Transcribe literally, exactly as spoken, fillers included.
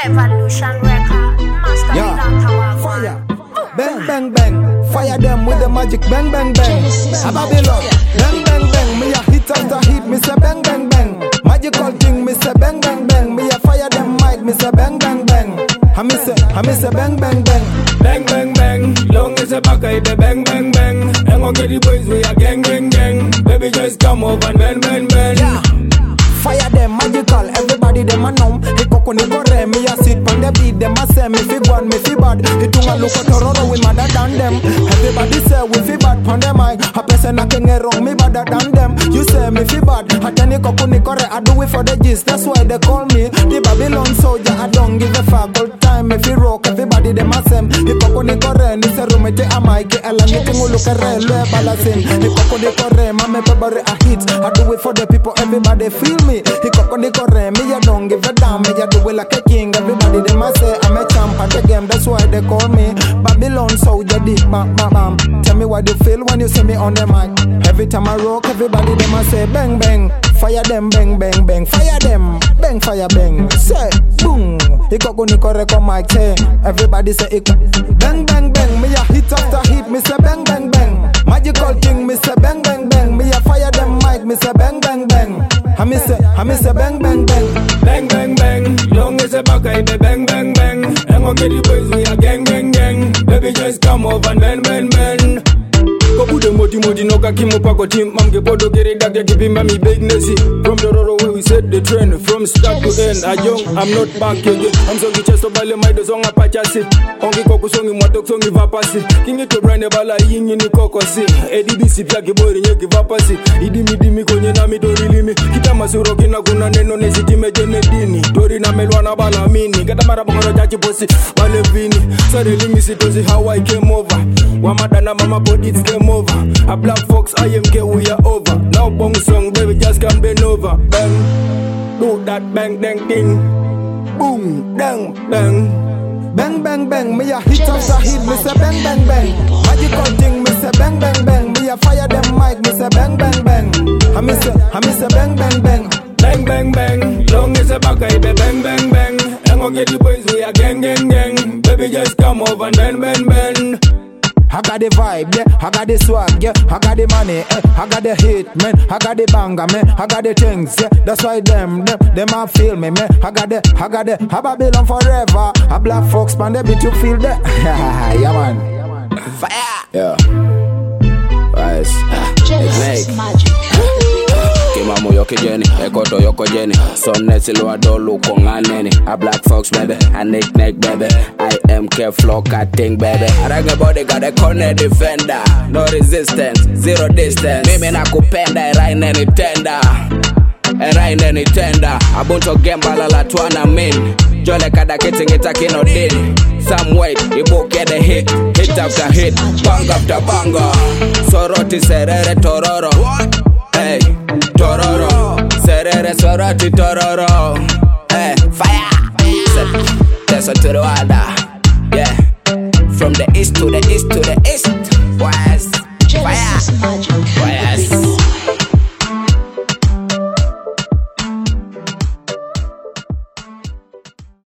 Revolution record. Master yeah. Fire. Bang, bang, bang. Fire them with the magic. Bang, bang, bang. A Babylon. Bang, bang, bang. Me a hit after hit. Me say bang, bang, bang. Magical thing. Me say bang, bang, bang. Me a fire them mic. Me say bang, bang, bang. I me say, I me say bang, bang, bang. Bang, bang, bang. Long as a back, I be bang, bang, bang. And go get the boys, we a gang, gang, gang. Baby, just come over and bang, bang, bang. Yeah. Fire them magical, everybody them a know. He coco ni gore, me a sit on the beat. Them a say me fi good, me fi bad. He tunga look at Toronto, we madder than them. Everybody say we fi bad pon the mic. A person a king wrong, me badder than them. You say me fi bad, a tell ni coco ni gore. I do it for the gist, that's why they call me the Babylon soldier. I don't give a fuck, all time me fi rock. Everybody them a same. He coco ni gore, ni se rume te a mic. Ela ni tingu look at re, lue balasin. He coco ni gore, ma me pebare a hit. I do it for the people, everybody feel me. He coco ni corre, me ya don't give a damn. Me ya do it like a king. Everybody they must say I'm a champ at the game. That's why they call me Babylon soldier. Deep bam bam bam. Tell me what you feel when you see me on the mic. Every time I rock, everybody they must say bang bang. Fire them bang bang bang. Fire them bang fire bang. Say boom. He coco ni corre come mic say. Everybody say it bang bang bang. Me ya hit after hit. Me say bang bang bang. Magical king. Me say bang bang bang. Me ya fire them mic. Me say bang bang bang. I miss it, I miss it, bang, bang, bang. Bang, bang, bang. Long as a back, I be bang, bang, bang. And go get the boys, we a gang, gang, gang. Baby, just come over and bang, bang, bang. Koku de moti moti no kakimu pako team. Mam ke podo gere dak ya kipi mami big nesi. From the roro where we set the trend. From start to end, a young, I'm not back again. I'm songi chesto bale maido songa pachasi. Ongi koku songi mwatok songi vapasi. Kingi to brande bala yingi ni kokosi. Edi bisi pya kibori nyeki vapasi. Idi mi dimi konye na mi dori limi. Kita masuro kina kuna neno nesi time jene dini. Dori na melwana bala mini. Kata mara bongoro chachi posi wale vini. Sorry limi sitozi how I came over. Wamadana mama body it's game over. A black fox I am get we are over. Now bong song baby just come bend over. Bang. Do that bang dang thing. Boom dang bang. Bang bang bang, me a hit after hit, me say bang bang bang. Magical thing, me say bang bang bang. Me a fire them mic, me say bang bang bang. I me say, I me say bang bang bang. Bang bang bang, long as a back I be bang bang bang. And go get the boys we a gang gang gang. Baby just come over and bang bang bang. I got the vibe, yeah, I got the swag, yeah, I got the money, eh, I got the hit, man, I got the banger, man, I got the things, yeah, that's why them, them, them a feel me, man, I got the, I got the, I Babylon forever, a black fox, man, the beat you feel that, yeah, man, fire, yeah, right, it's like, Kima mo yoke jeni, ekoto yoko jeni. Sonne silwa dolu konganeni. A black fox baby, a nick neck baby. I am K-Flow cutting baby. Aranga body got a corner defender. No resistance, zero distance. Mimi nakupenda, erai neni tender. Erai neni tender. Abunto gembala la tuana min. Jole kada kiti ngita kino din. Some weight, ibu the hit. Hit after hit, bang after banger. Soroti serere tororo. Hey, tororo. Serere soroti tororo. Hey, fire. Listen to the water. Yeah. From the east to the east to the